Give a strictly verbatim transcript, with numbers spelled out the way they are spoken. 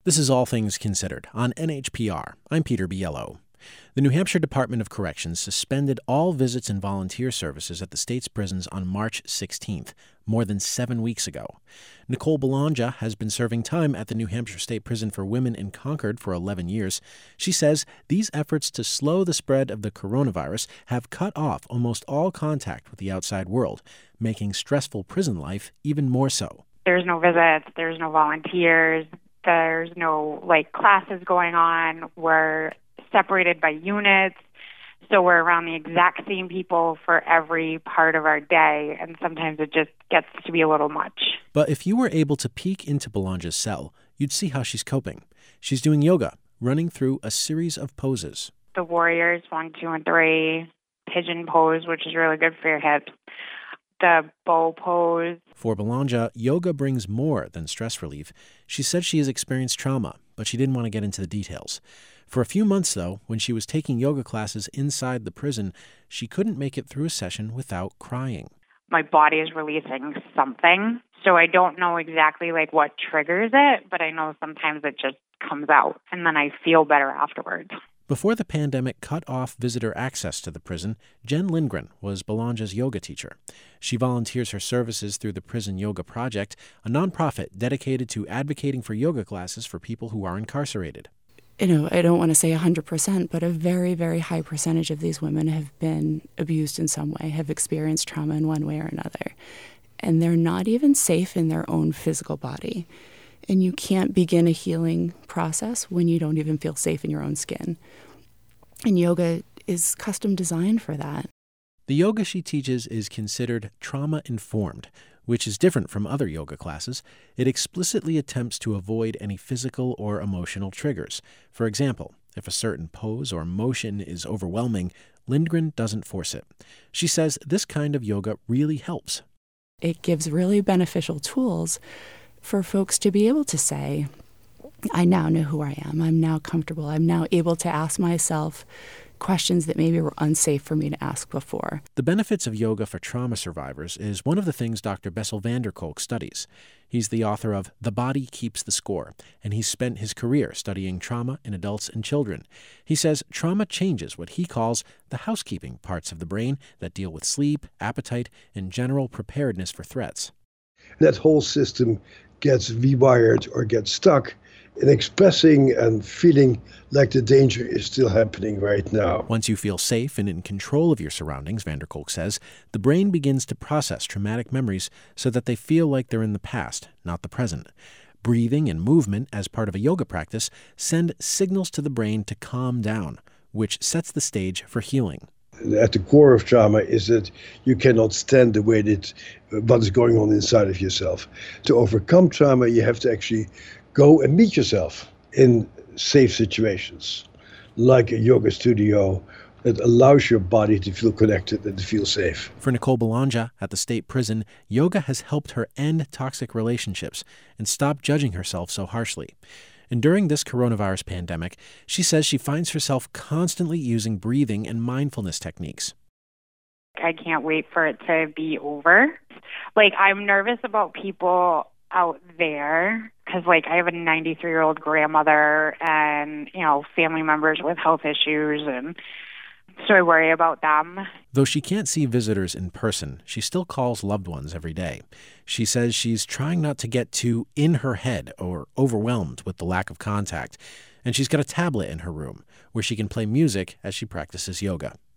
This is All Things Considered on N H P R. I'm Peter Biello. The New Hampshire Department of Corrections suspended all visits and volunteer services at the state's prisons on March sixteenth, more than seven weeks ago. Nicole Belongia has been serving time at the New Hampshire State Prison for Women in Concord for eleven years. She says these efforts to slow the spread of the coronavirus have cut off almost all contact with the outside world, making stressful prison life even more so. There's no visits, there's no volunteers, there's no, like, classes going on. We're separated by units, so we're around the exact same people for every part of our day, and sometimes it just gets to be a little much. But if you were able to peek into Belongia's cell, you'd see how she's coping. She's doing yoga, running through a series of poses. The warriors, one, two, and three, pigeon pose, which is really good for your hips, the bow pose. For Belongia, yoga brings more than stress relief. She said she has experienced trauma, but she didn't want to get into the details. For a few months, though, when she was taking yoga classes inside the prison, she couldn't make it through a session without crying. My body is releasing something, so I don't know exactly like what triggers it, but I know sometimes it just comes out, and then I feel better afterwards. Before the pandemic cut off visitor access to the prison, Jen Lindgren was Belongia's yoga teacher. She volunteers her services through the Prison Yoga Project, a nonprofit dedicated to advocating for yoga classes for people who are incarcerated. You know, I don't want to say one hundred percent, but a very, very high percentage of these women have been abused in some way, have experienced trauma in one way or another. And they're not even safe in their own physical body. And you can't begin a healing process when you don't even feel safe in your own skin. And yoga is custom designed for that. The yoga she teaches is considered trauma-informed, which is different from other yoga classes. It explicitly attempts to avoid any physical or emotional triggers. For example, if a certain pose or motion is overwhelming, Lindgren doesn't force it. She says this kind of yoga really helps. It gives really beneficial tools for folks to be able to say, I now know who I am. I'm now comfortable. I'm now able to ask myself questions that maybe were unsafe for me to ask before. The benefits of yoga for trauma survivors is one of the things Doctor Bessel van der Kolk studies. He's the author of The Body Keeps the Score, and he's spent his career studying trauma in adults and children. He says trauma changes what he calls the housekeeping parts of the brain that deal with sleep, appetite, and general preparedness for threats. That whole system gets rewired or gets stuck in expressing and feeling like the danger is still happening right now. Once you feel safe and in control of your surroundings, van der Kolk says, the brain begins to process traumatic memories so that they feel like they're in the past, not the present. Breathing and movement as part of a yoga practice send signals to the brain to calm down, which sets the stage for healing. At the core of trauma is that you cannot stand the way that what is going on inside of yourself. To overcome trauma, you have to actually go and meet yourself in safe situations, like a yoga studio that allows your body to feel connected and to feel safe. For Nicole Belongia at the state prison, yoga has helped her end toxic relationships and stop judging herself so harshly. And during this coronavirus pandemic, she says she finds herself constantly using breathing and mindfulness techniques. I can't wait for it to be over. Like, I'm nervous about people out there because, like, I have a ninety-three-year-old grandmother and, you know, family members with health issues, and so I worry about them. Though she can't see visitors in person, she still calls loved ones every day. She says she's trying not to get too in her head or overwhelmed with the lack of contact, and she's got a tablet in her room where she can play music as she practices yoga.